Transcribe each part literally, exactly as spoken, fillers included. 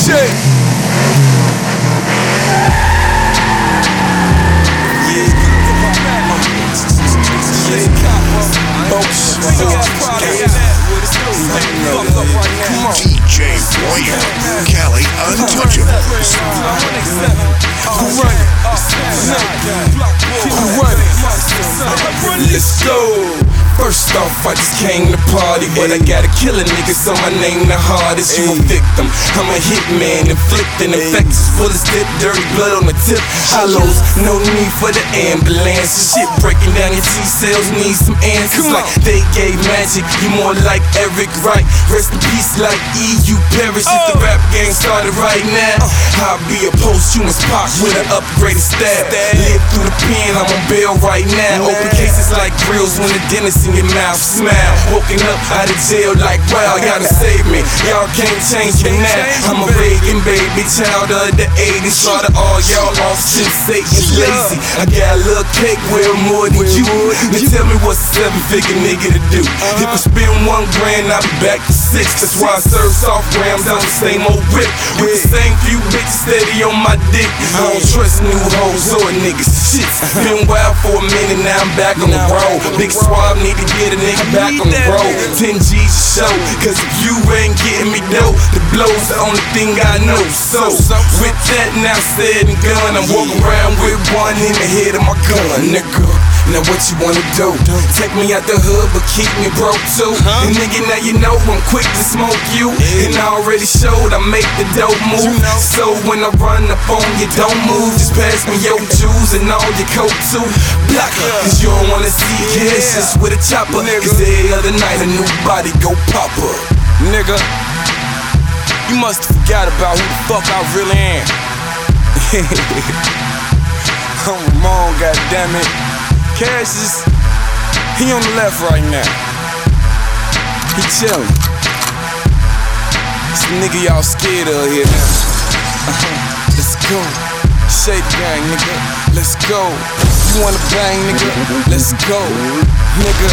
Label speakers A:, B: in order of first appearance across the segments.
A: J.
B: D J William, Cali Untouchable.
A: Who run it? Who run it? Let's go. First off, I just came to party, but I gotta kill a nigga, so my name the hardest. You a victim, I'm a hitman, inflicting infectious bullets, dip, dirty blood on the tip. Hollows, no need for the ambulance. Shit breaking down your T-cells, need some answers. Like they gave magic, you more like Eric Wright. Rest in peace like E U Paris. If the rap game started right now, I'll be a posthumous Pac with an upgraded stab. Live through the pen, I'm on bail right now. Open cases like grills when the dentist in your mouth smile. Woken up out of jail like, wow, y'all done saved me. Y'all can't change me now. I'm a Reagan baby, child of the eighties. Slaughter all y'all off since Satan's lazy. I got a little cake, well more than you. Now tell me what's a seven-figure nigga to do. If I spend one grand, I'll be back to six. That's why I serve soft grams on the same old whip. With the same few bitches steady on my dick. I don't trust new hoes or niggas. Shit's been wild for a minute, now I'm back on the road. Big swab need to get a nigga back on the road. ten G's a show, cause if you ain't getting me dope, the blow's the only thing I know. So, with that now said and done, I'm walking around with one in the head of my gun, nigga. Now what you wanna do? Take me out the hood, but keep me broke too. And nigga, now you know I'm quick to smoke you. And I already showed I make the dope move. So when I run up on you, don't move. Just pass me your jewels and all your coat too. Block her, cause you don't wanna see cash just with a chopper. Cause every other night a new body go pop up.
C: Nigga, you must have forgot about who the fuck I really am. I'm Ramon, goddammit. Cash is, he on the left right now. He chillin'. It's the nigga y'all scared of here now. Uh-huh. Let's go. Shade gang, nigga. Let's go. You wanna bang, nigga? Let's go, nigga.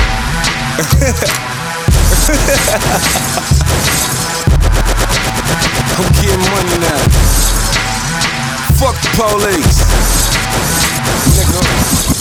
C: I'm getting money now. Fuck the police, nigga.